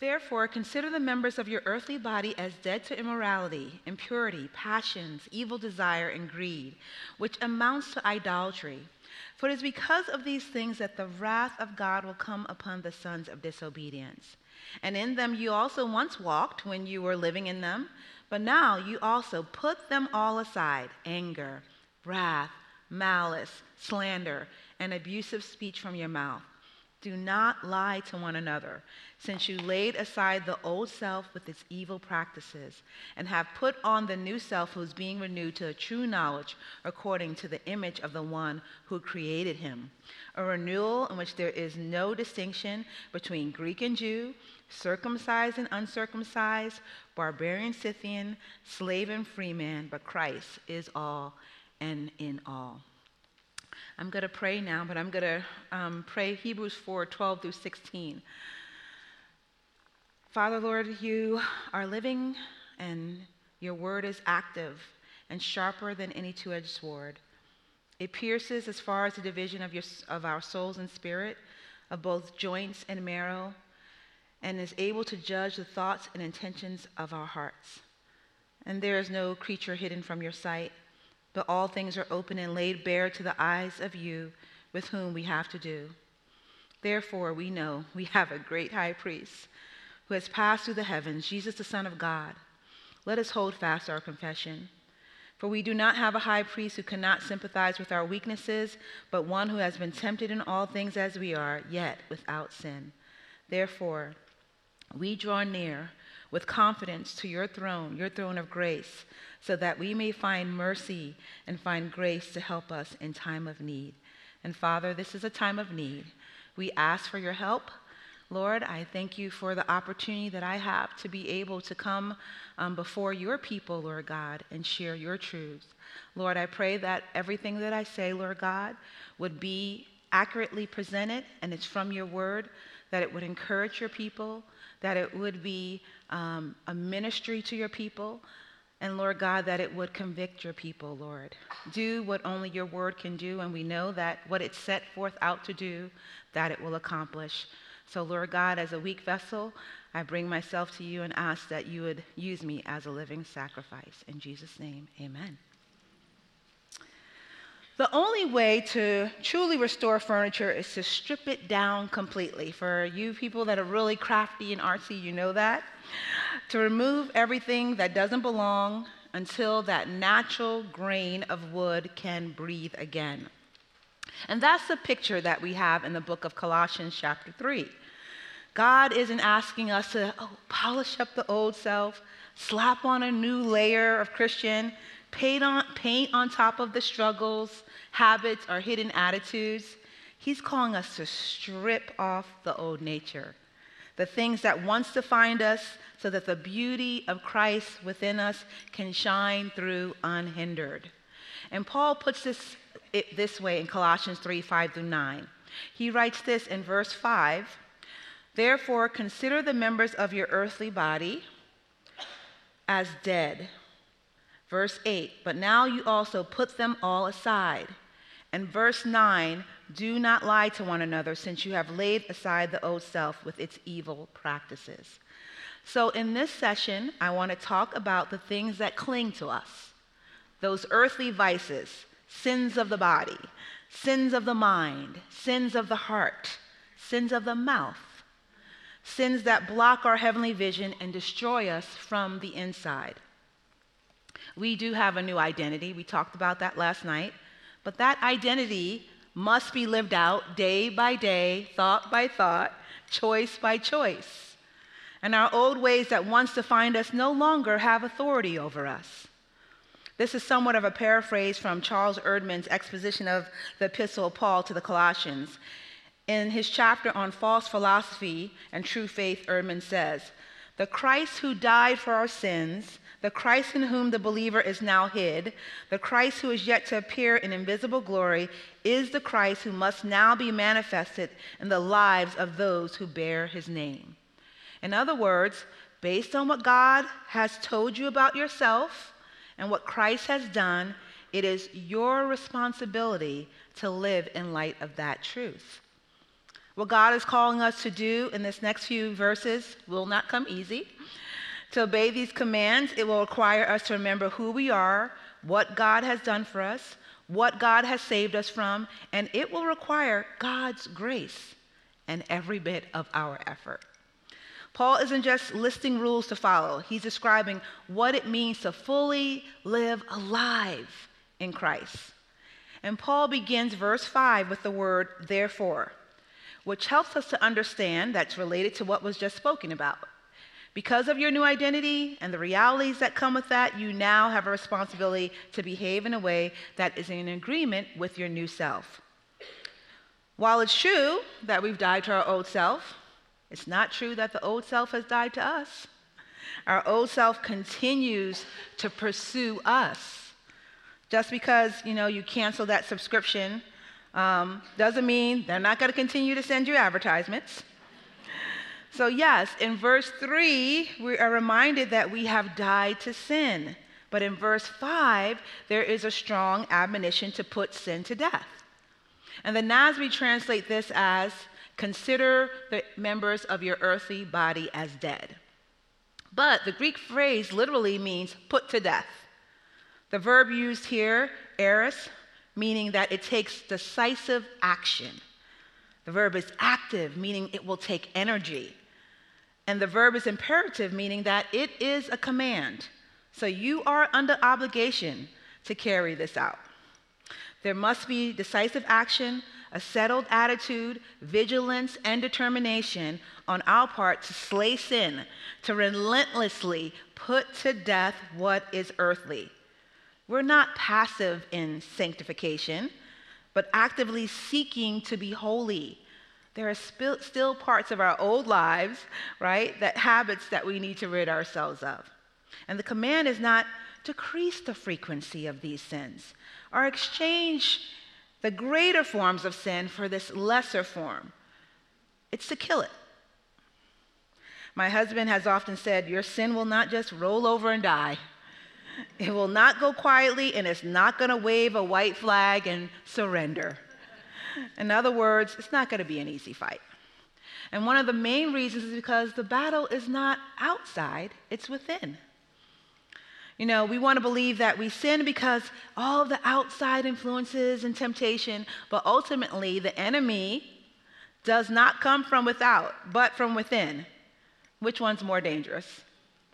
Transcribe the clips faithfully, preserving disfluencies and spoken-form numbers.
Therefore, consider the members of your earthly body as dead to immorality, impurity, passions, evil desire, and greed, which amounts to idolatry. For it is because of these things that the wrath of God will come upon the sons of disobedience. And in them you also once walked when you were living in them, but now you also put them all aside: anger, wrath, malice, slander, and abusive speech from your mouth. Do not lie to one another, since you laid aside the old self with its evil practices, and have put on the new self, who is being renewed to a true knowledge according to the image of the one who created him. A renewal in which there is no distinction between Greek and Jew, circumcised and uncircumcised, barbarian, Scythian, slave and free man, but Christ is all and in all. I'm going to pray now, but I'm going to um, pray Hebrews four, twelve through sixteen. Father, Lord, you are living, and your word is active and sharper than any two-edged sword. It pierces as far as the division of, your, of our souls and spirit, of both joints and marrow, and is able to judge the thoughts and intentions of our hearts. And there is no creature hidden from your sight, but all things are open and laid bare to the eyes of you, with whom we have to do. Therefore, we know we have a great high priest who has passed through the heavens, Jesus, the Son of God. Let us hold fast our confession. For we do not have a high priest who cannot sympathize with our weaknesses, but one who has been tempted in all things as we are, yet without sin. Therefore, we draw near with confidence to your throne, your throne of grace, so that we may find mercy and find grace to help us in time of need. And Father, this is a time of need. We ask for your help. Lord, I thank you for the opportunity that I have to be able to come um, before your people, Lord God, and share your truths. Lord, I pray that everything that I say, Lord God, would be accurately presented, and it's from your word, that it would encourage your people, that it would be um, a ministry to your people, and Lord God, that it would convict your people, Lord. Do what only your word can do, and we know that what it's set forth out to do, that it will accomplish. So Lord God, as a weak vessel, I bring myself to you and ask that you would use me as a living sacrifice. In Jesus' name, amen. The only way to truly restore furniture is to strip it down completely. For you people that are really crafty and artsy, you know that. To remove everything that doesn't belong until that natural grain of wood can breathe again. And that's the picture that we have in the book of Colossians chapter three. God isn't asking us to oh, polish up the old self, slap on a new layer of Christian, paint on, paint on top of the struggles, habits, or hidden attitudes. He's calling us to strip off the old nature, the things that once defined us, so that the beauty of Christ within us can shine through unhindered. And Paul puts this it this way in Colossians three, five through nine. He writes this in verse five, "Therefore consider the members of your earthly body as dead." Verse eight, "But now you also put them all aside." And verse nine, "Do not lie to one another, since you have laid aside the old self with its evil practices." So in this session, I want to talk about the things that cling to us, those earthly vices, sins of the body, sins of the mind, sins of the heart, sins of the mouth, sins that block our heavenly vision and destroy us from the inside. We do have a new identity. We talked about that last night. But that identity must be lived out day by day, thought by thought, choice by choice. And our old ways that once defined us no longer have authority over us. This is somewhat of a paraphrase from Charles Erdman's exposition of the Epistle of Paul to the Colossians. In his chapter on false philosophy and true faith, Erdman says, "The Christ who died for our sins, the Christ in whom the believer is now hid, the Christ who is yet to appear in invisible glory, is the Christ who must now be manifested in the lives of those who bear his name." In other words, based on what God has told you about yourself and what Christ has done, it is your responsibility to live in light of that truth. What God is calling us to do in this next few verses will not come easy. To obey these commands, it will require us to remember who we are, what God has done for us, what God has saved us from, and it will require God's grace and every bit of our effort. Paul isn't just listing rules to follow. He's describing what it means to fully live alive in Christ. And Paul begins verse five with the word therefore, which helps us to understand that's related to what was just spoken about. Because of your new identity and the realities that come with that, you now have a responsibility to behave in a way that is in agreement with your new self. While it's true that we've died to our old self, it's not true that the old self has died to us. Our old self continues to pursue us. Just because, you know, you cancel that subscription um, doesn't mean they're not going to continue to send you advertisements. So yes, in verse three, we are reminded that we have died to sin. But in verse five, there is a strong admonition to put sin to death. And the N A S B translate this as, consider the members of your earthly body as dead. But the Greek phrase literally means put to death. The verb used here, eris, meaning that it takes decisive action. The verb is active, meaning it will take energy. And the verb is imperative, meaning that it is a command. So you are under obligation to carry this out. There must be decisive action, a settled attitude, vigilance, and determination on our part to slay sin, to relentlessly put to death what is earthly. We're not passive in sanctification, but actively seeking to be holy. There are sp- still parts of our old lives, right, that habits that we need to rid ourselves of. And the command is not decrease the frequency of these sins or exchange the greater forms of sin for this lesser form. It's to kill it. My husband has often said, your sin will not just roll over and die. It will not go quietly, and it's not going to wave a white flag and surrender. In other words, it's not going to be an easy fight. And one of the main reasons is because the battle is not outside, it's within. You know, we want to believe that we sin because all of the outside influences and temptation, but ultimately the enemy does not come from without, but from within. Which one's more dangerous?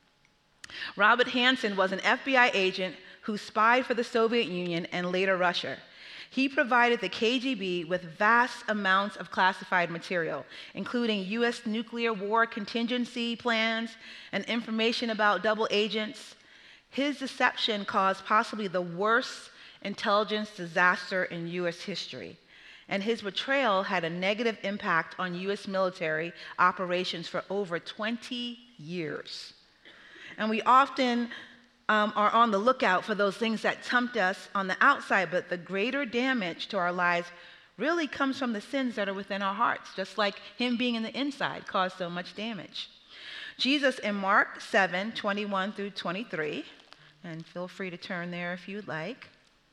Robert Hansen was an F B I agent who spied for the Soviet Union and later Russia. He provided the K G B with vast amounts of classified material, including U S nuclear war contingency plans and information about double agents. His deception caused possibly the worst intelligence disaster in U S history, and his betrayal had a negative impact on U S military operations for over twenty years. And we often um, are on the lookout for those things that tempt us on the outside, but the greater damage to our lives really comes from the sins that are within our hearts, just like him being in the inside caused so much damage. Jesus in Mark seven, twenty-one through twenty-three, and feel free to turn there if you'd like.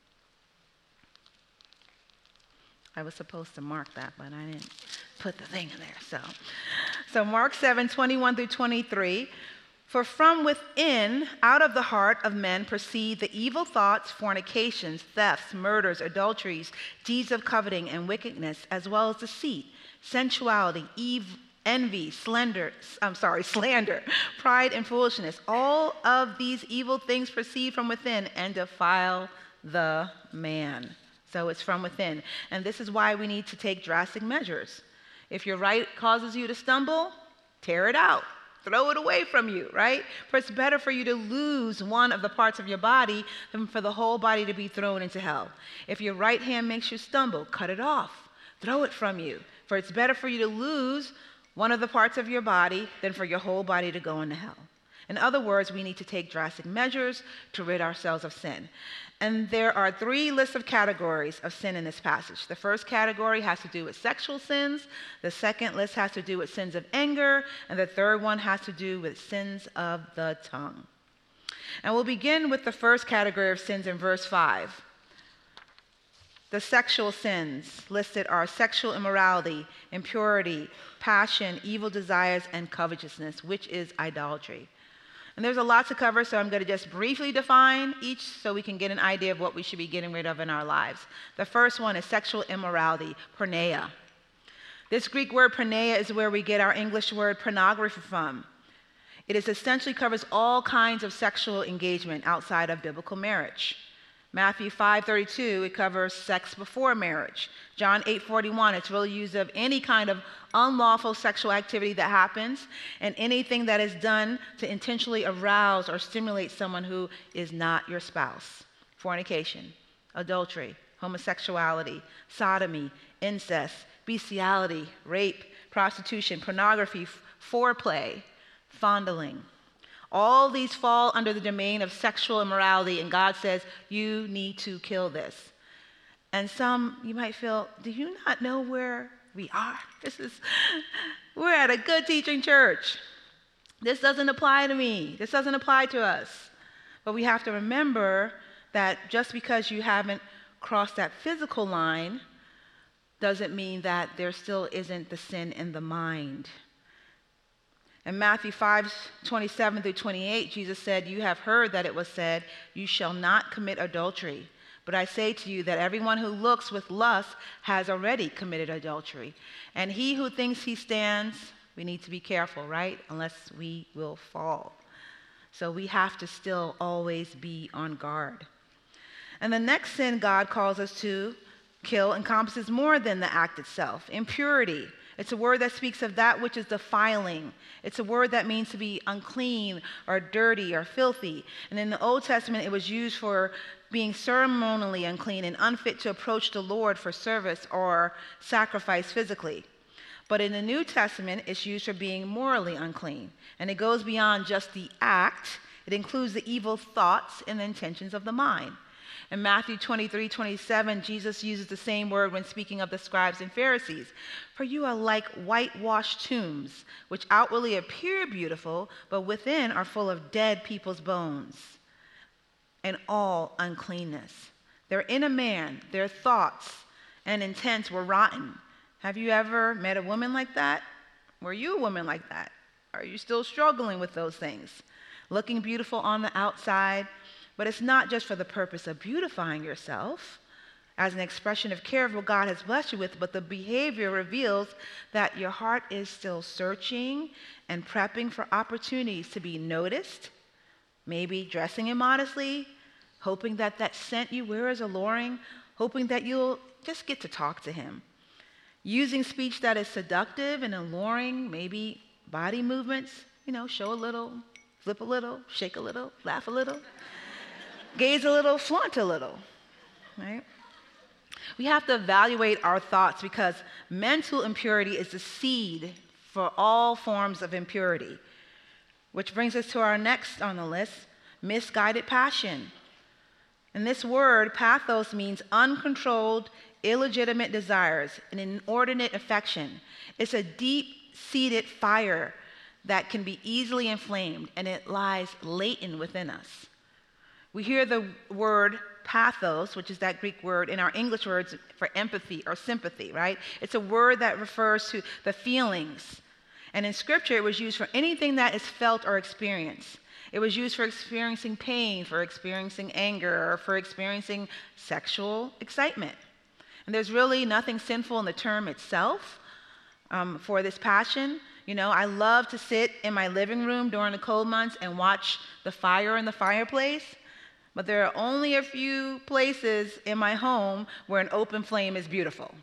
I was supposed to mark that, but I didn't put the thing in there. So, so Mark seven, twenty-one through twenty-three. For from within, out of the heart of men proceed the evil thoughts, fornications, thefts, murders, adulteries, deeds of coveting and wickedness, as well as deceit, sensuality, eve, envy, slander, I'm sorry, slander, pride, and foolishness. All of these evil things proceed from within and defile the man. So it's from within. And this is why we need to take drastic measures. If your right causes you to stumble, tear it out. Throw it away from you, right? For it's better for you to lose one of the parts of your body than for the whole body to be thrown into hell. If your right hand makes you stumble, cut it off. Throw it from you. For it's better for you to lose one of the parts of your body than for your whole body to go into hell. In other words, we need to take drastic measures to rid ourselves of sin. And there are three lists of categories of sin in this passage. The first category has to do with sexual sins. The second list has to do with sins of anger. And the third one has to do with sins of the tongue. And we'll begin with the first category of sins in verse five. The sexual sins listed are sexual immorality, impurity, passion, evil desires, and covetousness, which is idolatry. And there's a lot to cover, so I'm going to just briefly define each so we can get an idea of what we should be getting rid of in our lives. The first one is sexual immorality, porneia. This Greek word porneia is where we get our English word pornography from. It is essentially covers all kinds of sexual engagement outside of biblical marriage. Matthew five thirty-two, it covers sex before marriage. John eight forty-one, it's really used of any kind of unlawful sexual activity that happens and anything that is done to intentionally arouse or stimulate someone who is not your spouse. Fornication, adultery, homosexuality, sodomy, incest, bestiality, rape, prostitution, pornography, foreplay, fondling. All these fall under the domain of sexual immorality, and God says, you need to kill this. And some, you might feel, do you not know where we are? This is, we're at a good teaching church. This doesn't apply to me. This doesn't apply to us. But we have to remember that just because you haven't crossed that physical line doesn't mean that there still isn't the sin in the mind. In Matthew five twenty-seven through twenty-eight, Jesus said, you have heard that it was said, you shall not commit adultery. But I say to you that everyone who looks with lust has already committed adultery. And he who thinks he stands, we need to be careful, right? Unless we will fall. So we have to still always be on guard. And the next sin God calls us to kill encompasses more than the act itself. Impurity. It's a word that speaks of that which is defiling. It's a word that means to be unclean or dirty or filthy. And in the Old Testament, it was used for being ceremonially unclean and unfit to approach the Lord for service or sacrifice physically. But in the New Testament, it's used for being morally unclean. And it goes beyond just the act. It includes the evil thoughts and the intentions of the mind. In Matthew twenty-three twenty-seven, Jesus uses the same word when speaking of the scribes and Pharisees. For you are like whitewashed tombs, which outwardly appear beautiful, but within are full of dead people's bones and all uncleanness. Their inner man, their thoughts and intents were rotten. Have you ever met a woman like that? Were you a woman like that? Are you still struggling with those things? Looking beautiful on the outside, but it's not just for the purpose of beautifying yourself as an expression of care of what God has blessed you with, but the behavior reveals that your heart is still searching and prepping for opportunities to be noticed, maybe dressing immodestly, hoping that that scent you wear is alluring, hoping that you'll just get to talk to him. Using speech that is seductive and alluring, maybe body movements, you know, show a little, flip a little, shake a little, laugh a little. Gaze a little, flaunt a little, right? We have to evaluate our thoughts because mental impurity is the seed for all forms of impurity. Which brings us to our next on the list, misguided passion. And this word, pathos, means uncontrolled, illegitimate desires, an inordinate affection. It's a deep-seated fire that can be easily inflamed, and it lies latent within us. We hear the word pathos, which is that Greek word, in our English words for empathy or sympathy, right? It's a word that refers to the feelings. And in Scripture, it was used for anything that is felt or experienced. It was used for experiencing pain, for experiencing anger, or for experiencing sexual excitement. And there's really nothing sinful in the term itself um, for this passion. You know, I love to sit in my living room during the cold months and watch the fire in the fireplace. But there are only a few places in my home where an open flame is beautiful.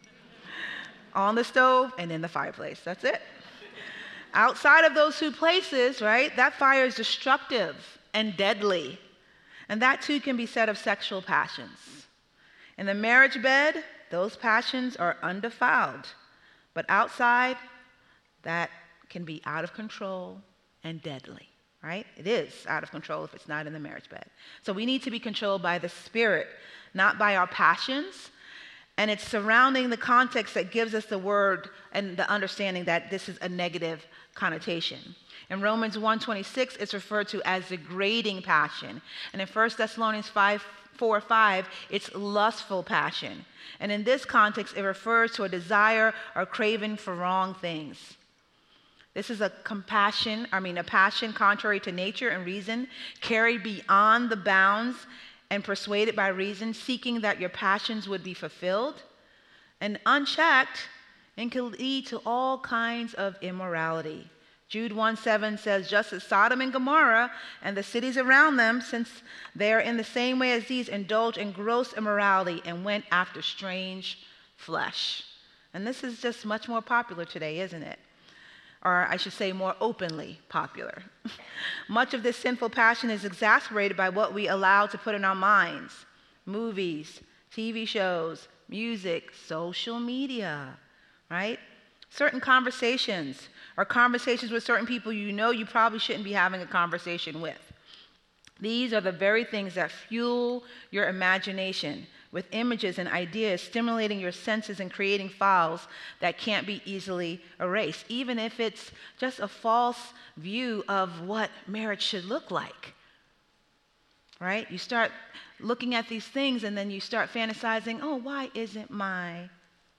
On the stove and in the fireplace. That's it. Outside of those two places, right, that fire is destructive and deadly. And that too can be said of sexual passions. In the marriage bed, those passions are undefiled. But outside, that can be out of control and deadly. Right? It is out of control if it's not in the marriage bed. So we need to be controlled by the Spirit, not by our passions. And it's surrounding the context that gives us the word and the understanding that this is a negative connotation. In Romans one twenty-six, it's referred to as degrading passion. And in First Thessalonians five, four, five, it's lustful passion. And in this context, it refers to a desire or craving for wrong things. This is a compassion, I mean, a passion contrary to nature and reason, carried beyond the bounds and persuaded by reason, seeking that your passions would be fulfilled. And unchecked, and can lead to all kinds of immorality. Jude one seven says, just as Sodom and Gomorrah and the cities around them, since they are in the same way as these, indulged in gross immorality and went after strange flesh. And this is just much more popular today, isn't it? Or I should say more openly popular. Much of this sinful passion is exacerbated by what we allow to put in our minds. Movies, T V shows, music, social media, right? Certain conversations, or conversations with certain people you know you probably shouldn't be having a conversation with. These are the very things that fuel your imagination with images and ideas, stimulating your senses and creating files that can't be easily erased, even if it's just a false view of what marriage should look like. Right? You start looking at these things and then you start fantasizing, oh, why isn't my,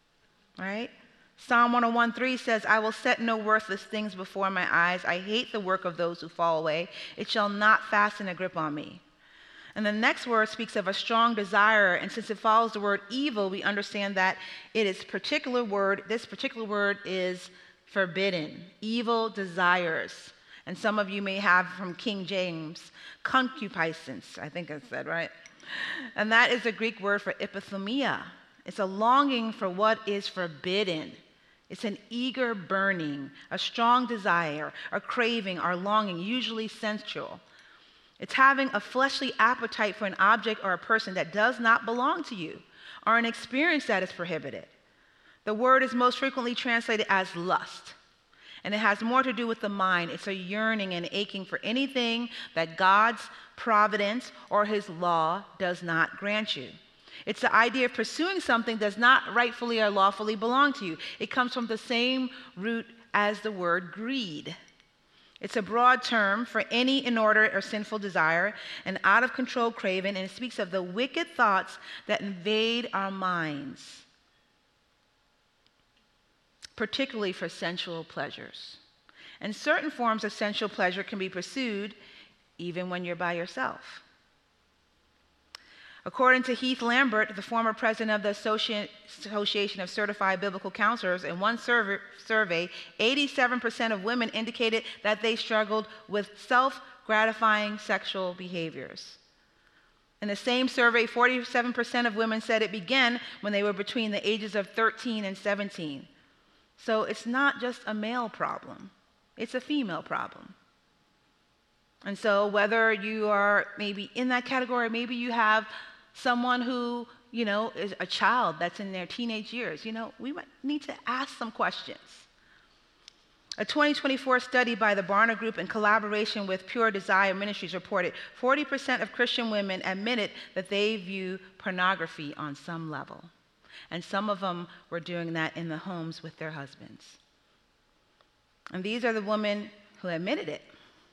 right? Psalm one oh one three says, I will set no worthless things before my eyes. I hate the work of those who fall away. It shall not fasten a grip on me. And the next word speaks of a strong desire, and since it follows the word evil, we understand that it is particular word, this particular word is forbidden, evil desires. And some of you may have from King James, concupiscence, I think I said right. And that is the Greek word for epithumia. It's a longing for what is forbidden. It's an eager burning, a strong desire, a craving, or longing, usually sensual. It's having a fleshly appetite for an object or a person that does not belong to you, or an experience that is prohibited. The word is most frequently translated as lust, and it has more to do with the mind. It's a yearning and aching for anything that God's providence or his law does not grant you. It's the idea of pursuing something that does not rightfully or lawfully belong to you. It comes from the same root as the word greed. It's a broad term for any inordinate or sinful desire, an out-of-control craving, and it speaks of the wicked thoughts that invade our minds, particularly for sensual pleasures. And certain forms of sensual pleasure can be pursued even when you're by yourself. According to Heath Lambert, the former president of the Association of Certified Biblical Counselors, in one survey, eighty-seven percent of women indicated that they struggled with self-gratifying sexual behaviors. In the same survey, forty-seven percent of women said it began when they were between the ages of thirteen and seventeen. So it's not just a male problem, it's a female problem. And so whether you are maybe in that category, maybe you have someone who, you know, is a child that's in their teenage years, you know, we might need to ask some questions. A twenty twenty-four study by the Barna Group in collaboration with Pure Desire Ministries reported forty percent of Christian women admitted that they view pornography on some level. And some of them were doing that in the homes with their husbands. And these are the women who admitted it.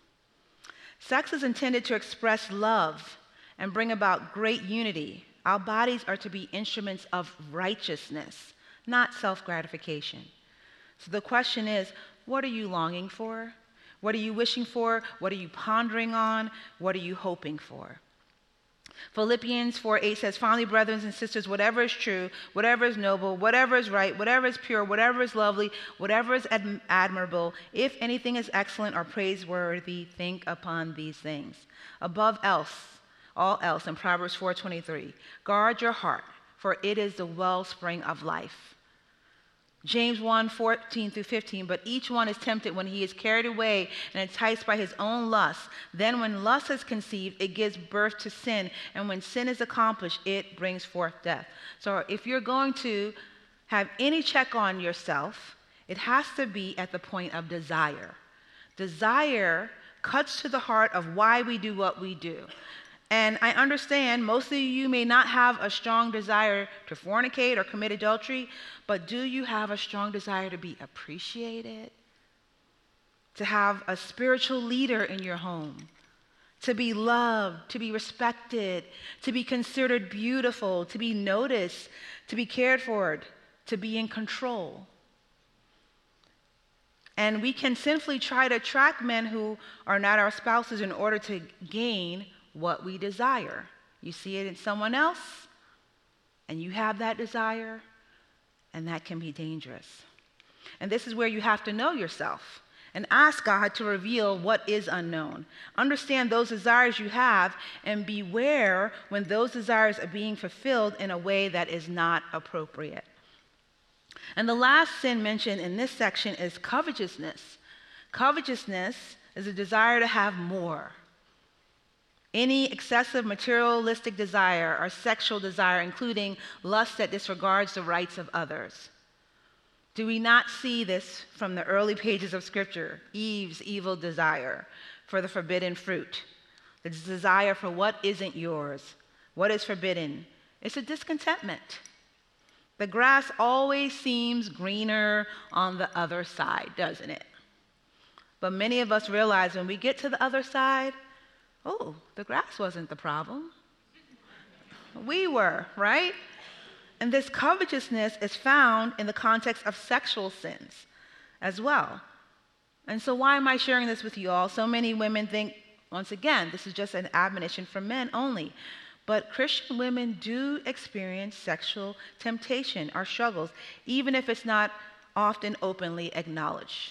Sex is intended to express love and bring about great unity. Our bodies are to be instruments of righteousness, not self-gratification. So the question is, what are you longing for? What are you wishing for? What are you pondering on? What are you hoping for? Philippians four eight says, finally, brothers and sisters, whatever is true, whatever is noble, whatever is right, whatever is pure, whatever is lovely, whatever is ad- admirable, if anything is excellent or praiseworthy, think upon these things. Above else, all else, in Proverbs four twenty-three, guard your heart, for it is the wellspring of life. James one fourteen through fifteen, but each one is tempted when he is carried away and enticed by his own lust. Then when lust is conceived, it gives birth to sin. And when sin is accomplished, it brings forth death. So if you're going to have any check on yourself, it has to be at the point of desire. Desire cuts to the heart of why we do what we do. And I understand most of you may not have a strong desire to fornicate or commit adultery, but do you have a strong desire to be appreciated? To have a spiritual leader in your home? To be loved, to be respected, to be considered beautiful, to be noticed, to be cared for, to be in control? And we can sinfully try to attract men who are not our spouses in order to gain what we desire. You see it in someone else, and you have that desire, and that can be dangerous. And this is where you have to know yourself and ask God to reveal what is unknown. Understand those desires you have, and beware when those desires are being fulfilled in a way that is not appropriate. And the last sin mentioned in this section is covetousness. Covetousness is a desire to have more. Any excessive materialistic desire or sexual desire, including lust that disregards the rights of others. Do we not see this from the early pages of Scripture? Eve's evil desire for the forbidden fruit, the desire for what isn't yours, what is forbidden. It's a discontentment. The grass always seems greener on the other side, doesn't it? But many of us realize when we get to the other side, oh, the grass wasn't the problem. We were, right? And this covetousness is found in the context of sexual sins as well. And so why am I sharing this with you all? So many women think, once again, this is just an admonition for men only. But Christian women do experience sexual temptation or struggles, even if it's not often openly acknowledged.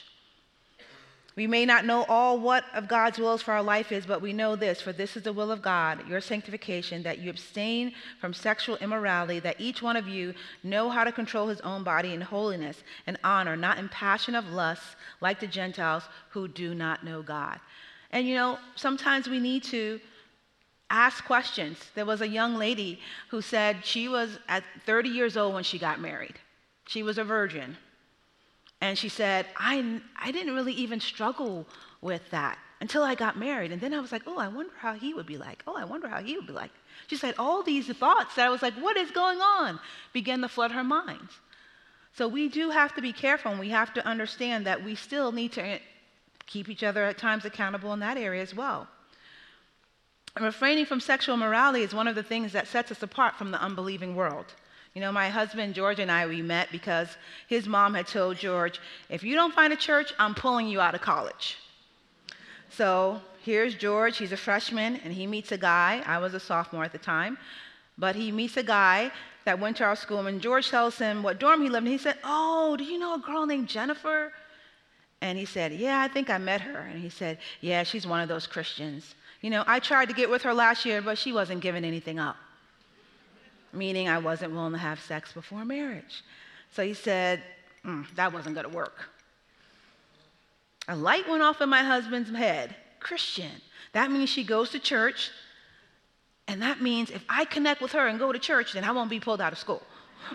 We may not know all what of God's wills for our life is, but we know this, for this is the will of God, your sanctification, that you abstain from sexual immorality, that each one of you know how to control his own body in holiness and honor, not in passion of lust, like the Gentiles who do not know God. And you know, sometimes we need to ask questions. There was a young lady who said she was at thirty years old when she got married. She was a virgin. And she said, I, I didn't really even struggle with that until I got married. And then I was like, oh, I wonder how he would be like. Oh, I wonder how he would be like. She said all these thoughts that I was like, what is going on? Began to flood her mind. So we do have to be careful, and we have to understand that we still need to keep each other at times accountable in that area as well. And refraining from sexual immorality is one of the things that sets us apart from the unbelieving world. You know, my husband, George, and I, we met because his mom had told George, if you don't find a church, I'm pulling you out of college. So here's George. He's a freshman, and he meets a guy. I was a sophomore at the time. But he meets a guy that went to our school, and George tells him what dorm he lived in. He said, oh, do you know a girl named Jennifer? And he said, yeah, I think I met her. And he said, yeah, she's one of those Christians. You know, I tried to get with her last year, but she wasn't giving anything up. Meaning I wasn't willing to have sex before marriage. So he said, mm, that wasn't going to work. A light went off in my husband's head. Christian. That means she goes to church, and that means if I connect with her and go to church, then I won't be pulled out of school.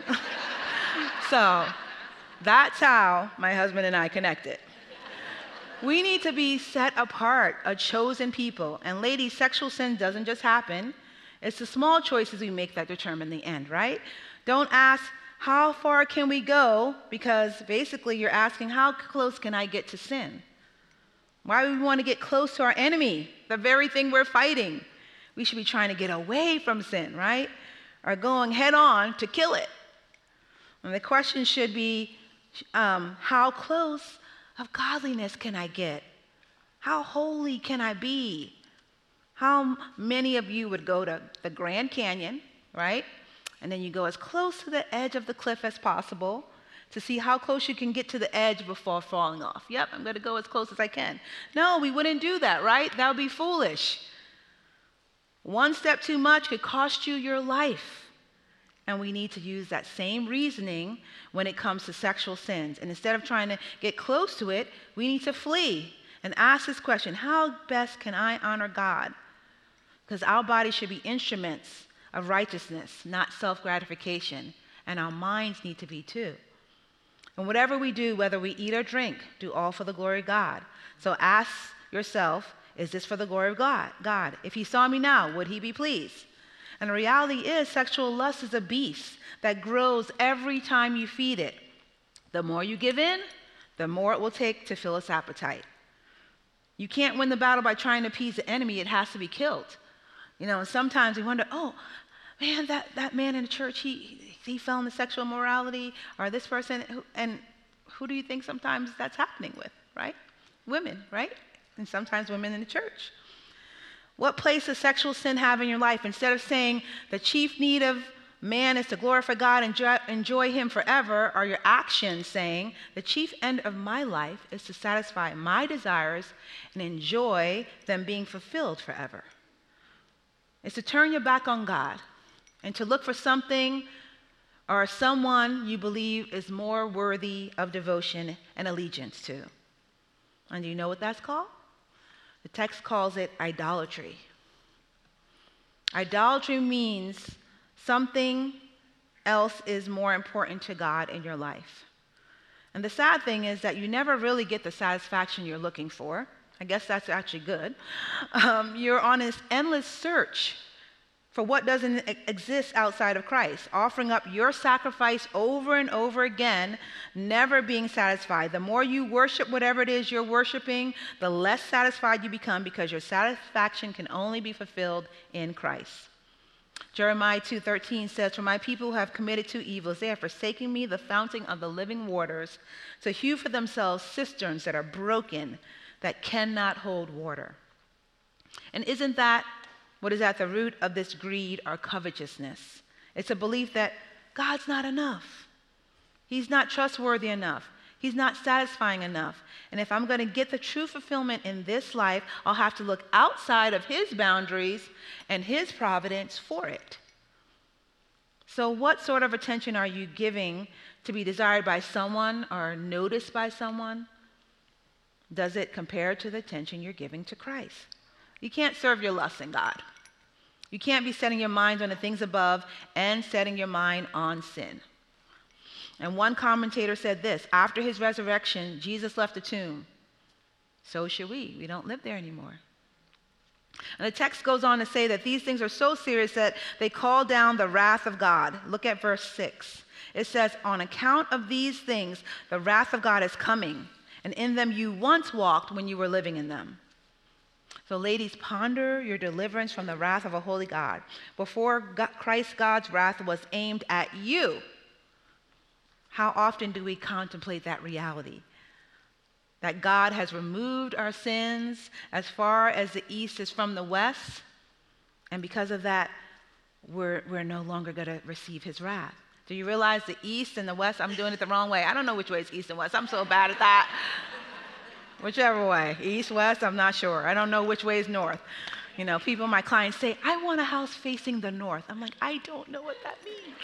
So that's how my husband and I connected. We need to be set apart, a chosen people. And ladies, sexual sin doesn't just happen. It's the small choices we make that determine the end, right? Don't ask, how far can we go? Because basically you're asking, how close can I get to sin? Why would we want to get close to our enemy, the very thing we're fighting? We should be trying to get away from sin, right? Or going head on to kill it. And the question should be, um, how close of godliness can I get? How holy can I be? How many of you would go to the Grand Canyon, right? And then you go as close to the edge of the cliff as possible to see how close you can get to the edge before falling off. Yep, I'm going to go as close as I can. No, we wouldn't do that, right? That would be foolish. One step too much could cost you your life. And we need to use that same reasoning when it comes to sexual sins. And instead of trying to get close to it, we need to flee and ask this question, how best can I honor God? Because our bodies should be instruments of righteousness, not self-gratification. And our minds need to be too. And whatever we do, whether we eat or drink, do all for the glory of God. So ask yourself, Is this for the glory of God? God, if he saw me now, would he be pleased? And the reality is, sexual lust is a beast that grows every time you feed it. The more you give in, the more it will take to fill its appetite. You can't win the battle by trying to appease the enemy. It has to be killed. You know, and sometimes we wonder, oh, man, that, that man in the church, he, he fell into sexual immorality, or this person, and who do you think sometimes that's happening with, right? Women, right? And sometimes women in the church. What place does sexual sin have in your life? Instead of saying the chief need of man is to glorify God and enjoy, enjoy him forever, are your actions saying the chief end of my life is to satisfy my desires and enjoy them being fulfilled forever? It's to turn your back on God and to look for something or someone you believe is more worthy of devotion and allegiance to. And do you know what that's called? The text calls it idolatry. Idolatry means something else is more important to God in your life. And the sad thing is that you never really get the satisfaction you're looking for. I guess that's actually good. Um, you're on this endless search for what doesn't exist outside of Christ, offering up your sacrifice over and over again, never being satisfied. The more you worship whatever it is you're worshiping, the less satisfied you become because your satisfaction can only be fulfilled in Christ. Jeremiah two thirteen says, "For my people who have committed two evils, they have forsaken me, the fountain of the living waters, to hew for themselves cisterns that are broken, that cannot hold water." And isn't that what is at the root of this greed or covetousness? It's a belief that God's not enough. He's not trustworthy enough. He's not satisfying enough. And if I'm going to get the true fulfillment in this life, I'll have to look outside of his boundaries and his providence for it. So what sort of attention are you giving to be desired by someone or noticed by someone? Does it compare to the attention you're giving to Christ? You can't serve your lusts in God. You can't be setting your mind on the things above and setting your mind on sin. And one commentator said this: after his resurrection, Jesus left the tomb. So should we. We don't live there anymore. And the text goes on to say that these things are so serious that they call down the wrath of God. Look at verse six. It says, "On account of these things, the wrath of God is coming, and in them you once walked when you were living in them." So ladies, ponder your deliverance from the wrath of a holy God. Before God, Christ God's wrath was aimed at you, how often do we contemplate that reality? That God has removed our sins as far as the east is from the west, and because of that, we're, we're no longer going to receive his wrath. Do you realize the east and the west? I'm doing it the wrong way. I don't know which way is east and west. I'm so bad at that. Whichever way, east, west, I'm not sure. I don't know which way is north. You know, people, my clients say, "I want a house facing the north." I'm like, I don't know what that means.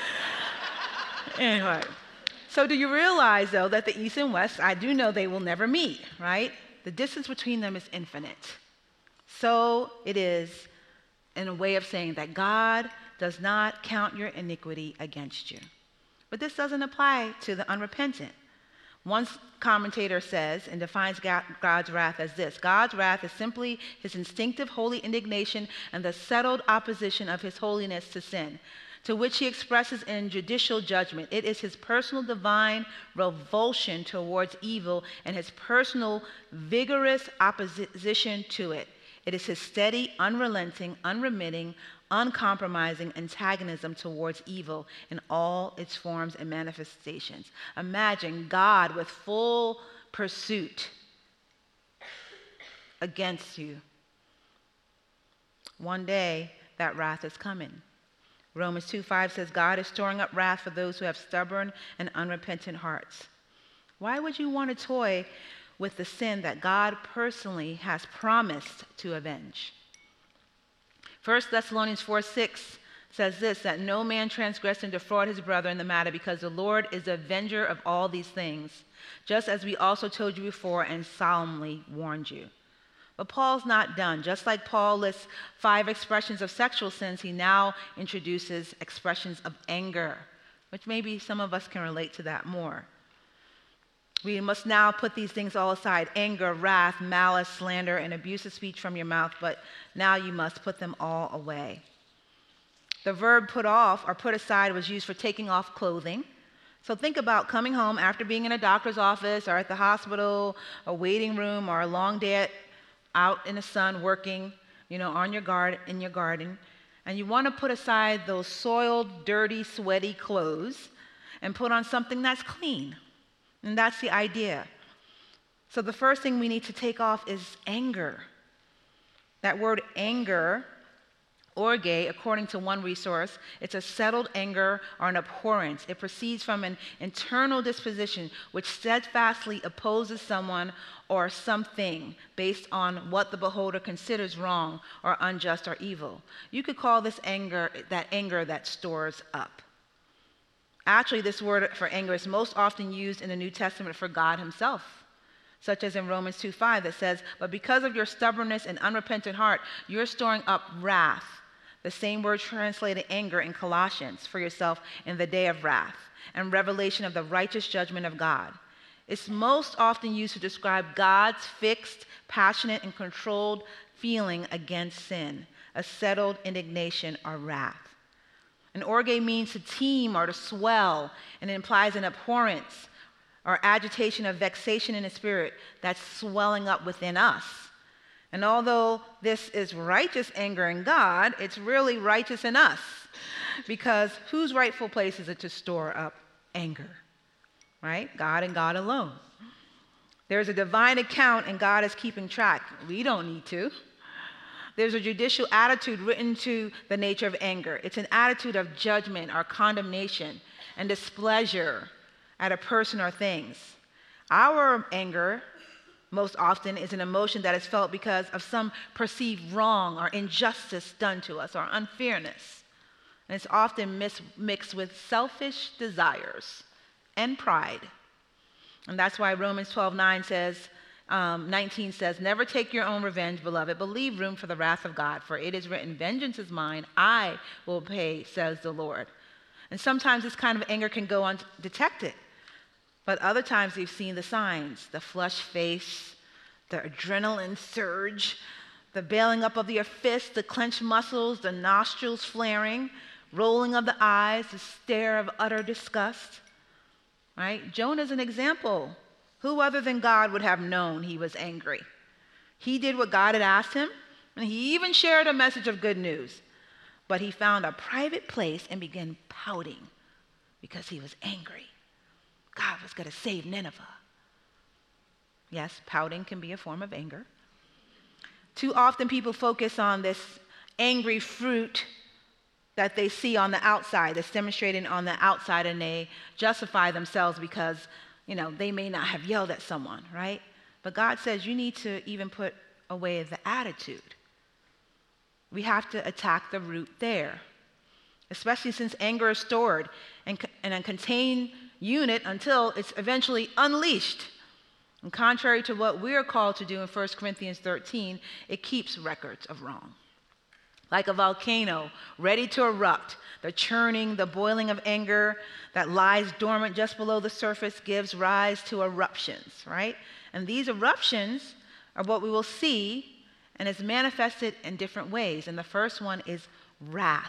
Anyway, so do you realize, though, that the east and west, I do know they will never meet, right? The distance between them is infinite. So it is in a way of saying that God does not count your iniquity against you. But this doesn't apply to the unrepentant. One commentator says and defines God's wrath as this: God's wrath is simply his instinctive holy indignation and the settled opposition of his holiness to sin, to which he expresses in judicial judgment. It is his personal divine revulsion towards evil and his personal vigorous opposition to it. It is his steady, unrelenting, unremitting, uncompromising antagonism towards evil in all its forms and manifestations. Imagine God with full pursuit against you. One day, that wrath is coming. Romans two five says, "God is storing up wrath for those who have stubborn and unrepentant hearts." Why would you want to toy with the sin that God personally has promised to avenge? First Thessalonians four six says this, that no man transgress and defraud his brother in the matter, because the Lord is the avenger of all these things, just as we also told you before and solemnly warned you. But Paul's not done. Just like Paul lists five expressions of sexual sins, he now introduces expressions of anger, which maybe some of us can relate to that more. We must now put these things all aside: anger, wrath, malice, slander, and abusive speech from your mouth, but now you must put them all away. The verb put off or put aside was used for taking off clothing. So think about coming home after being in a doctor's office or at the hospital, a waiting room, or a long day at, out in the sun working, you know, on your garden, in your garden, and you want to put aside those soiled, dirty, sweaty clothes and put on something that's clean. And that's the idea. So the first thing we need to take off is anger. That word anger, orge, according to one resource, it's a settled anger or an abhorrence. It proceeds from an internal disposition which steadfastly opposes someone or something based on what the beholder considers wrong or unjust or evil. You could call this anger that anger that stores up. Actually, this word for anger is most often used in the New Testament for God himself, such as in Romans two five that says, "But because of your stubbornness and unrepentant heart, you're storing up wrath," the same word translated anger in Colossians, "for yourself in the day of wrath and revelation of the righteous judgment of God." It's most often used to describe God's fixed, passionate, and controlled feeling against sin, a settled indignation or wrath. And orge means to teem or to swell, and it implies an abhorrence or agitation of vexation in the spirit that's swelling up within us. And although this is righteous anger in God, it's really righteous in us, because whose rightful place is it to store up anger? Right? God and God alone. There's a divine account and God is keeping track. We don't need to. There's a judicial attitude written to the nature of anger. It's an attitude of judgment or condemnation and displeasure at a person or things. Our anger, most often, is an emotion that is felt because of some perceived wrong or injustice done to us or unfairness. And it's often mis- mixed with selfish desires and pride. And that's why Romans twelve nine says, Um, nineteen says, "Never take your own revenge, beloved, but leave room for the wrath of God. For it is written, 'Vengeance is mine, I will pay,' says the Lord." And sometimes this kind of anger can go undetected. But other times we've seen the signs: the flushed face, the adrenaline surge, the bailing up of your fist, the clenched muscles, the nostrils flaring, rolling of the eyes, the stare of utter disgust. Right? Jonah's an example. Who other than God would have known he was angry? He did what God had asked him, and he even shared a message of good news. But he found a private place and began pouting because he was angry. God was going to save Nineveh. Yes, pouting can be a form of anger. Too often people focus on this angry fruit that they see on the outside, that's demonstrated on the outside, and they justify themselves because, you know, they may not have yelled at someone, right? But God says you need to even put away the attitude. We have to attack the root there, especially since anger is stored in, in a contained unit until it's eventually unleashed. And contrary to what we're called to do in First Corinthians thirteen, it keeps records of wrong. Like a volcano ready to erupt, the churning, the boiling of anger that lies dormant just below the surface gives rise to eruptions, right? And these eruptions are what we will see, and is manifested in different ways. And the first one is wrath.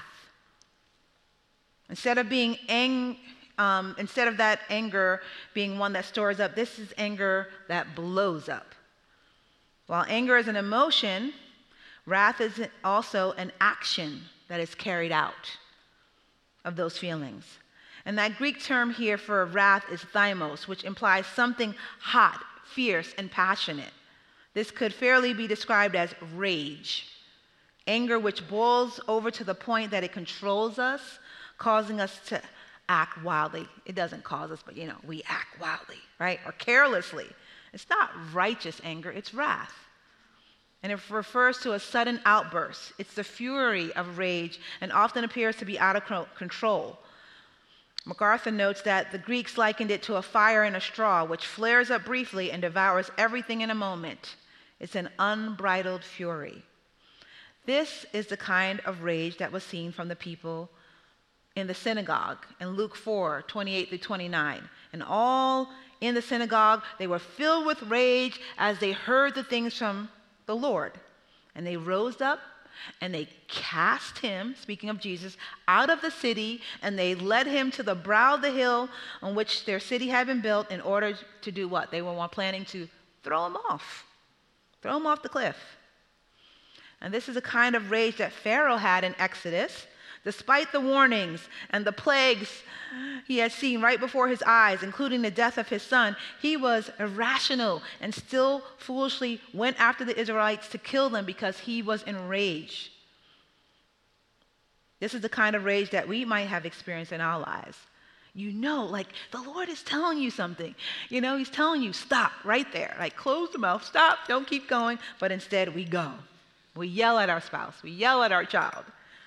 Instead of being ang- um, instead of that anger being one that stores up, this is anger that blows up. While anger is an emotion, wrath is also an action that is carried out of those feelings. And that Greek term here for wrath is thymos, which implies something hot, fierce, and passionate. This could fairly be described as rage. Anger which boils over to the point that it controls us, causing us to act wildly. It doesn't cause us, but you know, we act wildly, right? Or carelessly. It's not righteous anger, it's wrath. And it refers to a sudden outburst. It's the fury of rage and often appears to be out of control. MacArthur notes that the Greeks likened it to a fire in a straw, which flares up briefly and devours everything in a moment. It's an unbridled fury. This is the kind of rage that was seen from the people in the synagogue in Luke four, twenty-eight through twenty-nine. And all in the synagogue, they were filled with rage as they heard the things from the Lord. And they rose up and they cast him, speaking of Jesus, out of the city, and they led him to the brow of the hill on which their city had been built in order to do what? They were planning to throw him off, throw him off the cliff. And this is the kind of rage that Pharaoh had in Exodus. Despite the warnings and the plagues he had seen right before his eyes, including the death of his son, he was irrational and still foolishly went after the Israelites to kill them because he was enraged. This is the kind of rage that we might have experienced in our lives. You know, like the Lord is telling you something. You know, he's telling you, stop right there. Like, close the mouth, stop, don't keep going. But instead, we go. We yell at our spouse. We yell at our child.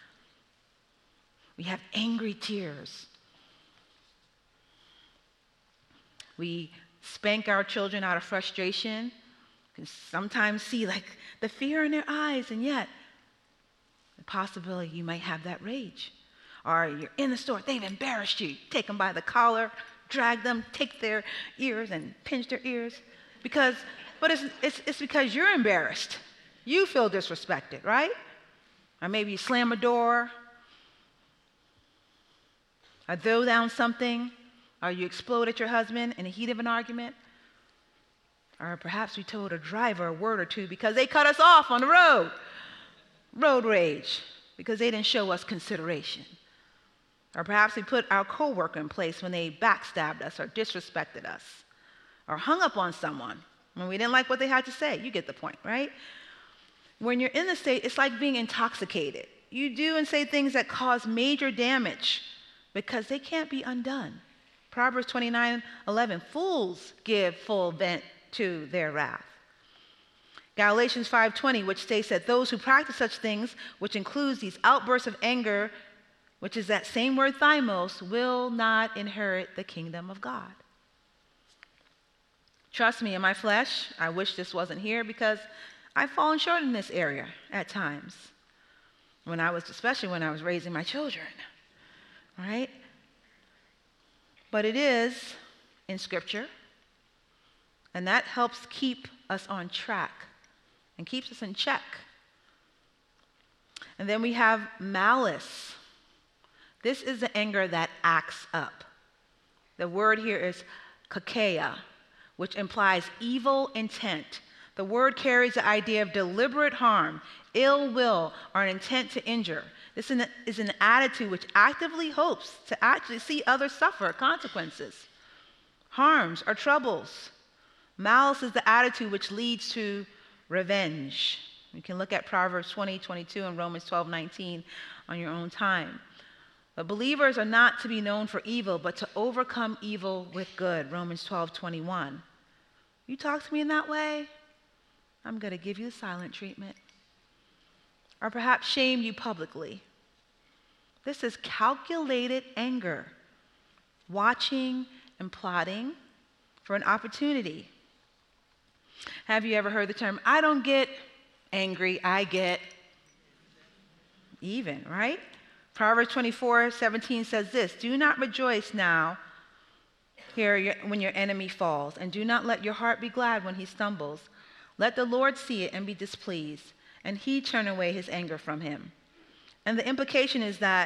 We have angry tears. We spank our children out of frustration. You can sometimes see like the fear in their eyes, and yet the possibility you might have that rage. Or you're in the store, they've embarrassed you. Take them by the collar, drag them, take their ears and pinch their ears. Because, but it's, it's, it's because you're embarrassed. You feel disrespected, right? Or maybe you slam a door, or throw down something, or you explode at your husband in the heat of an argument. Or perhaps we told a driver a word or two because they cut us off on the road. Road rage, because they didn't show us consideration. Or perhaps we put our coworker in place when they backstabbed us or disrespected us. Or hung up on someone when we didn't like what they had to say. You get the point, right? When you're in the state, it's like being intoxicated. You do and say things that cause major damage because they can't be undone. Proverbs twenty-nine eleven, fools give full vent to their wrath. Galatians five twenty, which states that those who practice such things, which includes these outbursts of anger, which is that same word thymos, will not inherit the kingdom of God. Trust me, in my flesh, I wish this wasn't here because I've fallen short in this area at times. When I was, especially when I was raising my children. Right? But it is in Scripture, and that helps keep us on track and keeps us in check. And then we have malice. This is the anger that acts up. The word here is kakeia, which implies evil intent. The word carries the idea of deliberate harm, ill will, or an intent to injure. This is an attitude which actively hopes to actually see others suffer consequences, harms, or troubles. Malice is the attitude which leads to revenge. You can look at Proverbs twenty twenty-two and Romans twelve nineteen on your own time. But believers are not to be known for evil, but to overcome evil with good, Romans twelve twenty-one. You talk to me in that way, I'm going to give you the silent treatment. Or perhaps shame you publicly. This is calculated anger, watching and plotting for an opportunity. Have you ever heard the term, I don't get angry, I get even, right? Proverbs twenty-four seventeen says this, do not rejoice now here when your enemy falls, and do not let your heart be glad when he stumbles. Let the Lord see it and be displeased, and he turn away his anger from him. And the implication is that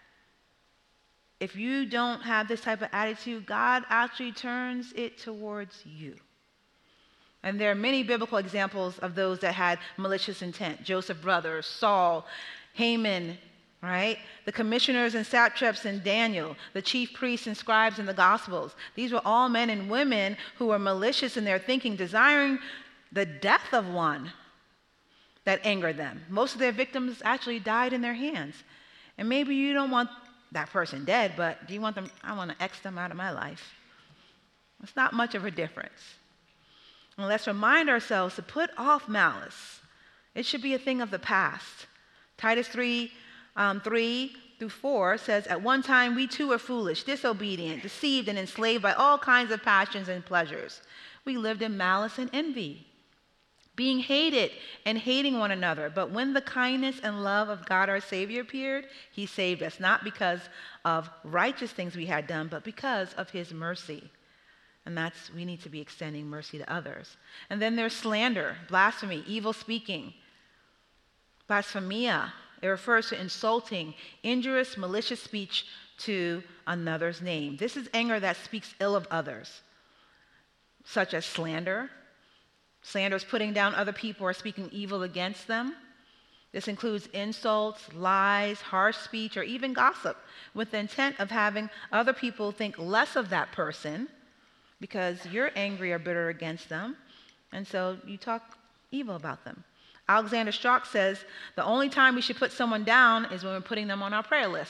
if you don't have this type of attitude, God actually turns it towards you. And there are many biblical examples of those that had malicious intent. Joseph's brothers, Saul, Haman, right? The commissioners and satraps in Daniel, the chief priests and scribes in the Gospels. These were all men and women who were malicious in their thinking, desiring the death of one that angered them. Most of their victims actually died in their hands. And maybe you don't want that person dead, but do you want them? I want to X them out of my life. It's not much of a difference. And let's remind ourselves to put off malice. It should be a thing of the past. Titus three, um, three through four says, at one time we too were foolish, disobedient, deceived, and enslaved by all kinds of passions and pleasures. We lived in malice and envy, being hated and hating one another. But when the kindness and love of God our Savior appeared, he saved us, not because of righteous things we had done, but because of his mercy. And that's, we need to be extending mercy to others. And then there's slander, blasphemy, evil speaking. Blasphemia, it refers to insulting, injurious, malicious speech to another's name. This is anger that speaks ill of others, such as slander. Slander is putting down other people or speaking evil against them. This includes insults, lies, harsh speech, or even gossip, with the intent of having other people think less of that person because you're angry or bitter against them, and so you talk evil about them. Alexander Strauch says the only time we should put someone down is when we're putting them on our prayer list.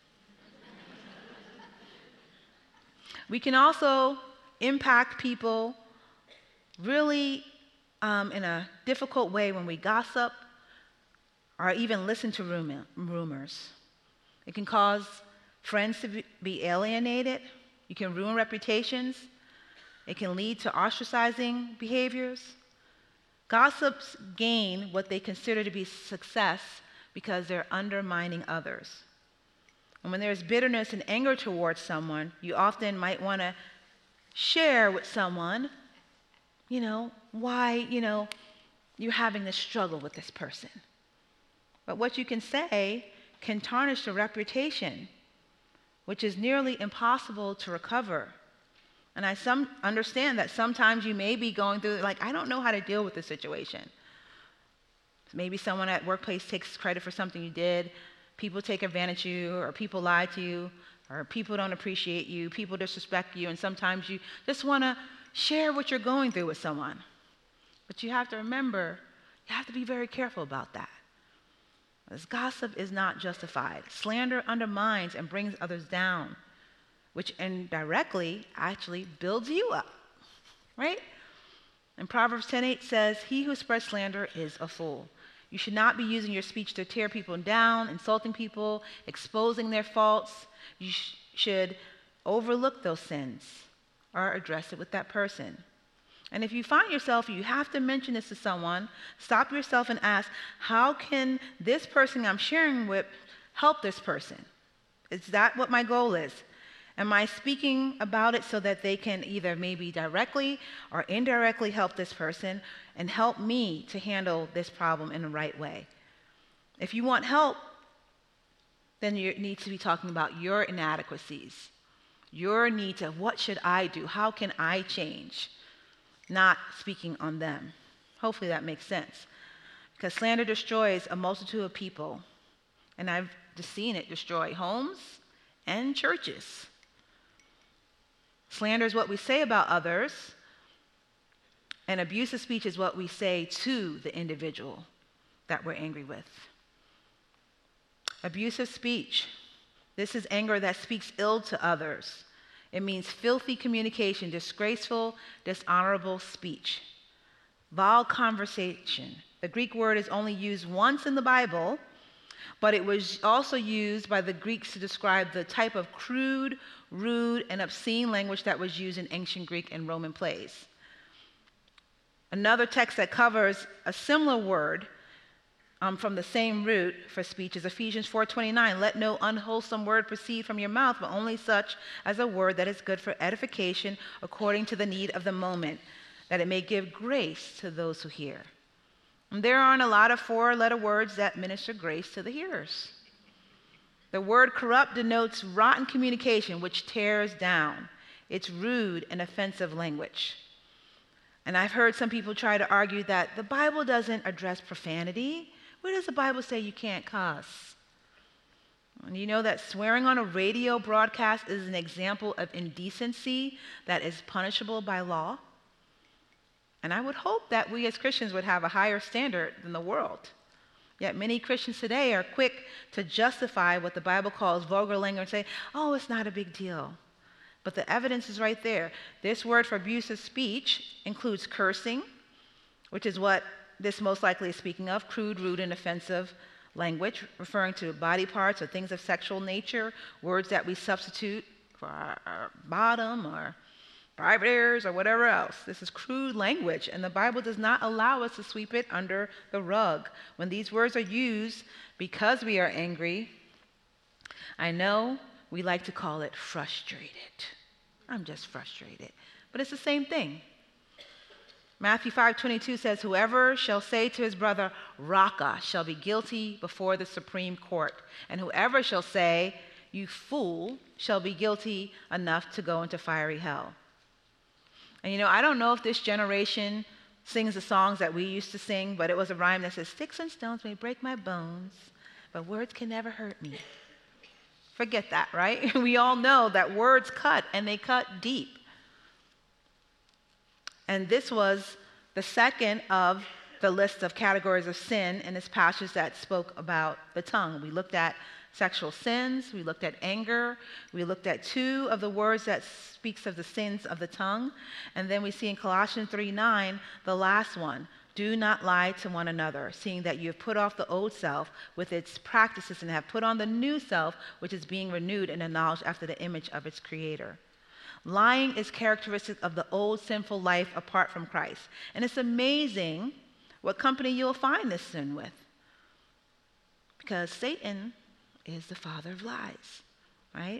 We can also impact people really um, in a difficult way when we gossip or even listen to rumor, rumors. It can cause friends to be alienated. You can ruin reputations. It can lead to ostracizing behaviors. Gossips gain what they consider to be success because they're undermining others. And when there's bitterness and anger towards someone, you often might want to share with someone, you know, why, you know, you're having this struggle with this person. But what you can say can tarnish the reputation, which is nearly impossible to recover. And I some understand that sometimes you may be going through, like, I don't know how to deal with this situation. Maybe someone at workplace takes credit for something you did, people take advantage of you, or people lie to you, or people don't appreciate you, people disrespect you, and sometimes you just want to share what you're going through with someone. But you have to remember, you have to be very careful about that. Because gossip is not justified. Slander undermines and brings others down, which indirectly actually builds you up, right? And Proverbs ten eight says, "He who spreads slander is a fool." You should not be using your speech to tear people down, insulting people, exposing their faults. You sh- should overlook those sins or address it with that person. And if you find yourself, you have to mention this to someone, stop yourself and ask, how can this person I'm sharing with help this person? Is that what my goal is? Am I speaking about it so that they can either maybe directly or indirectly help this person and help me to handle this problem in the right way? If you want help, then you need to be talking about your inadequacies, your need to, what should I do? How can I change? Not speaking on them. Hopefully that makes sense. Because slander destroys a multitude of people. And I've just seen it destroy homes and churches. Slander is what we say about others, and abusive speech is what we say to the individual that we're angry with. Abusive speech. This is anger that speaks ill to others. It means filthy communication, disgraceful, dishonorable speech. Vile conversation. The Greek word is only used once in the Bible, but it was also used by the Greeks to describe the type of crude, rude, and obscene language that was used in ancient Greek and Roman plays. Another text that covers a similar word um, from the same root for speech is Ephesians four twenty-nine. Let no unwholesome word proceed from your mouth, but only such as a word that is good for edification according to the need of the moment, that it may give grace to those who hear. And there aren't a lot of four-letter words that minister grace to the hearers. The word corrupt denotes rotten communication, which tears down. It's rude and offensive language. And I've heard some people try to argue that the Bible doesn't address profanity. Where does the Bible say you can't cuss? And you know that swearing on a radio broadcast is an example of indecency that is punishable by law. And I would hope that we as Christians would have a higher standard than the world. Yet many Christians today are quick to justify what the Bible calls vulgar language and say, oh, it's not a big deal. But the evidence is right there. This word for abusive speech includes cursing, which is what this most likely is speaking of, crude, rude, and offensive language, referring to body parts or things of sexual nature, words that we substitute for our, our bottom or private areas or whatever else. This is crude language, and the Bible does not allow us to sweep it under the rug. When these words are used because we are angry, I know we like to call it frustrated. I'm just frustrated. but it's the same thing. Matthew five twenty-two says, whoever shall say to his brother, Raca, shall be guilty before the Supreme Court. And whoever shall say, you fool, shall be guilty enough to go into fiery hell. And you know, I don't know if this generation sings the songs that we used to sing, but it was a rhyme that says, sticks and stones may break my bones, but words can never hurt me. Forget that, right? We all know that words cut, and they cut deep. And this was the second of the list of categories of sin in this passage that spoke about the tongue. We looked at sexual sins, we looked at anger, we looked at two of the words that speaks of the sins of the tongue, and then we see in Colossians three nine, the last one, do not lie to one another, seeing that you have put off the old self with its practices and have put on the new self, which is being renewed in the knowledge after the image of its creator. Lying is characteristic of the old sinful life apart from Christ. And it's amazing what company you'll find this sin with. Because Satan is the father of lies, right?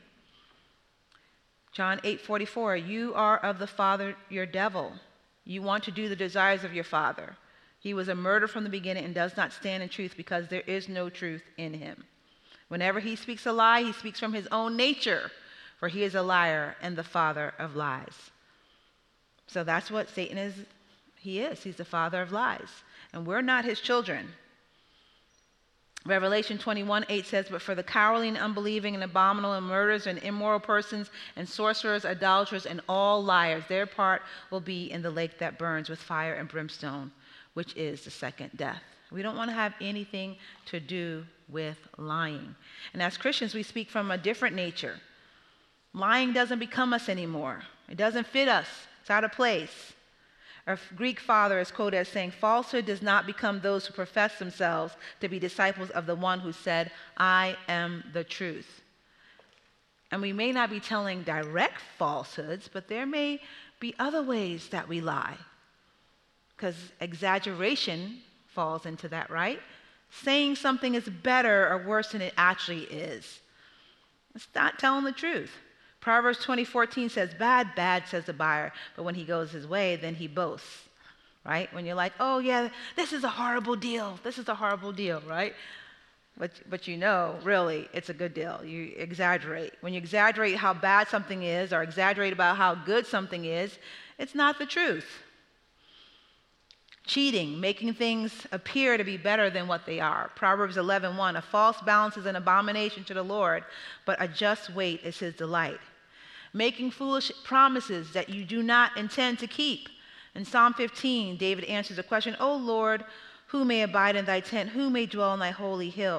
John eight forty-four, you are of the father, your devil. You want to do the desires of your father. He was a murderer from the beginning and does not stand in truth because there is no truth in him. Whenever he speaks a lie, he speaks from his own nature, for he is a liar and the father of lies. So that's what Satan is. He is. He's the father of lies. And we're not his children. Revelation twenty-one eight says, but for the cowardly and unbelieving and abominable and murderers and immoral persons and sorcerers, idolaters, and all liars, their part will be in the lake that burns with fire and brimstone, which is the second death. We don't want to have anything to do with lying. And as Christians, we speak from a different nature. Lying doesn't become us anymore. It doesn't fit us. It's out of place. Our Greek father is quoted as saying, falsehood does not become those who profess themselves to be disciples of the one who said, I am the truth. And we may not be telling direct falsehoods, but there may be other ways that we lie. Because exaggeration falls into that, right? Saying something is better or worse than it actually is. It's not telling the truth. Proverbs twenty fourteen says, bad, bad, says the buyer, but when he goes his way, then he boasts, right? When you're like, oh yeah, this is a horrible deal. This is a horrible deal, right? But, but you know, really, it's a good deal. You exaggerate. When you exaggerate how bad something is or exaggerate about how good something is, it's not the truth. Cheating, making things appear to be better than what they are. Proverbs eleven one, a false balance is an abomination to the Lord, but a just weight is his delight. Making foolish promises that you do not intend to keep. In Psalm fifteen, David answers the question, O Lord, who may abide in thy tent? Who may dwell in thy holy hill?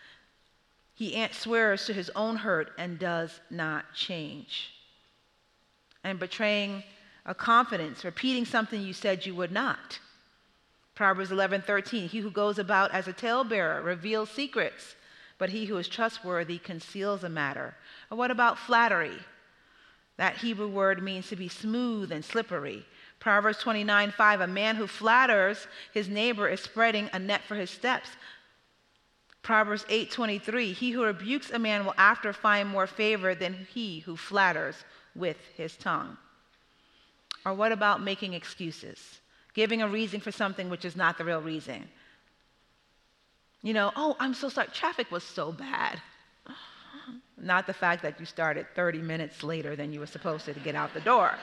He swears to his own hurt and does not change. And betraying a confidence, repeating something you said you would not. Proverbs eleven thirteen, he who goes about as a talebearer reveals secrets, but he who is trustworthy conceals a matter. Or what about flattery? That Hebrew word means to be smooth and slippery. Proverbs twenty-nine five, a man who flatters his neighbor is spreading a net for his steps. Proverbs eight twenty-three, he who rebukes a man will after find more favor than he who flatters with his tongue. Or what about making excuses? Giving a reason for something which is not the real reason. You know, oh, I'm so sorry, traffic was so bad. Not the fact that you started thirty minutes later than you were supposed to to get out the door.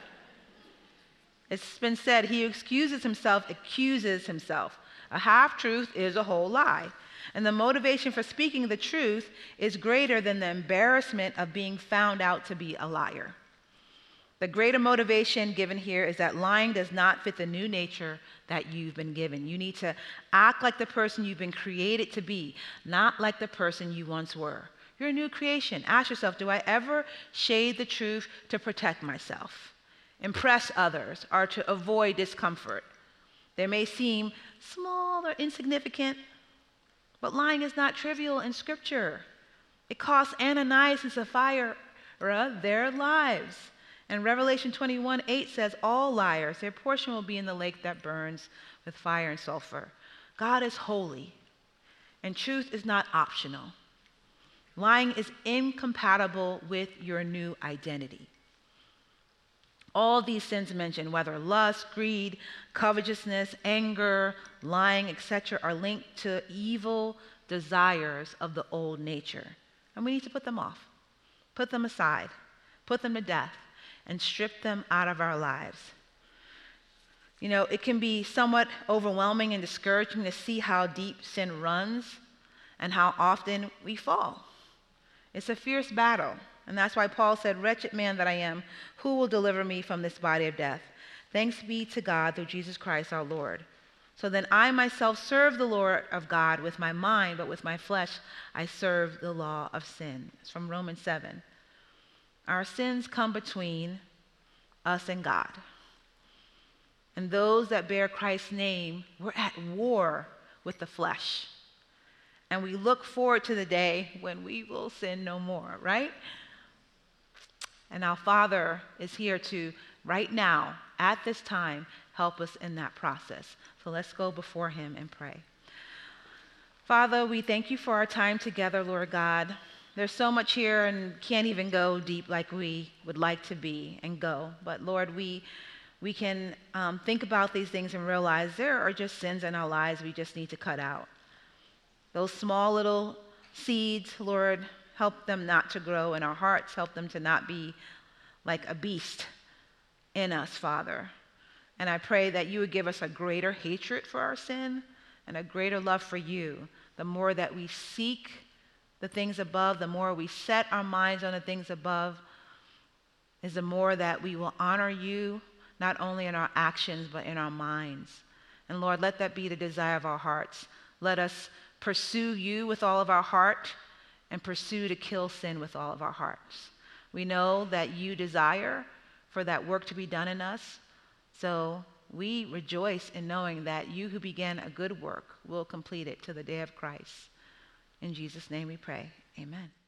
It's been said, he who excuses himself accuses himself. A half-truth is a whole lie. And the motivation for speaking the truth is greater than the embarrassment of being found out to be a liar. The greater motivation given here is that lying does not fit the new nature that you've been given. You need to act like the person you've been created to be, not like the person you once were. You're a new creation. Ask yourself, do I ever shade the truth to protect myself, impress others, or to avoid discomfort? They may seem small or insignificant, but lying is not trivial in Scripture. It cost Ananias and Sapphira their lives. And Revelation twenty-one eight says, all liars, their portion will be in the lake that burns with fire and sulfur. God is holy, and truth is not optional. Lying is incompatible with your new identity. All these sins mentioned, whether lust, greed, covetousness, anger, lying, et cetera, are linked to evil desires of the old nature. And we need to put them off, put them aside, put them to death, and strip them out of our lives. You know, it can be somewhat overwhelming and discouraging to see how deep sin runs and how often we fall. It's a fierce battle. And that's why Paul said, "Wretched man that I am, who will deliver me from this body of death? Thanks be to God through Jesus Christ our Lord. So then I myself serve the Lord of God with my mind, but with my flesh I serve the law of sin." It's from Romans seven. Our sins come between us and God. And those that bear Christ's name, we're at war with the flesh. And we look forward to the day when we will sin no more, right? And our Father is here to, right now, at this time, help us in that process. So let's go before him and pray. Father, we thank you for our time together, Lord God. There's so much here and can't even go deep like we would like to be and go. But Lord, we we can um, think about these things and realize there are just sins in our lives we just need to cut out. Those small little seeds, Lord, help them not to grow in our hearts. Help them to not be like a beast in us, Father. And I pray that you would give us a greater hatred for our sin and a greater love for you. The more that we seek the things above, the more we set our minds on the things above, is the more that we will honor you, not only in our actions, but in our minds. And Lord, let that be the desire of our hearts. Let us pursue you with all of our heart and pursue to kill sin with all of our hearts. We know that you desire for that work to be done in us. So we rejoice in knowing that you who began a good work will complete it to the day of Christ. In Jesus' name we pray. Amen.